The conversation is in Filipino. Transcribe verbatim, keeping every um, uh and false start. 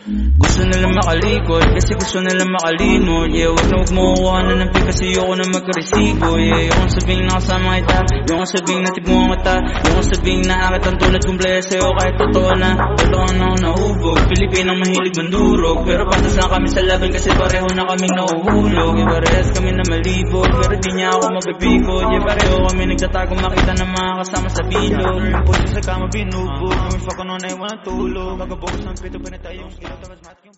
Gusto nila makalikot, kasi gusto nila makalimot. Yeah, wag na wag mo kuha na ng pick, kasi ayoko na magkaresibo. Yeah, ayoko sabing nakasama kita, ayoko sabing natibungan kita, ayoko sabing naakit ang tulad kong bless sa'yo kahit totoo na, totoo na ako nahubog. Pilipinang mahilig mandurog, pero patas na kami sa laban kasi pareho na kami nauhulog. Yeah, parehas kami na malibog, pero di niya ako mabibigod. Yeah, pareho kami nagtatago makita ng mga kasama sa bilog. Yung puso sa kama binubog, yung fuck ko noon ay walang tulog. Magabogos ng pito, pinatay yung ilaw, tapos mat yung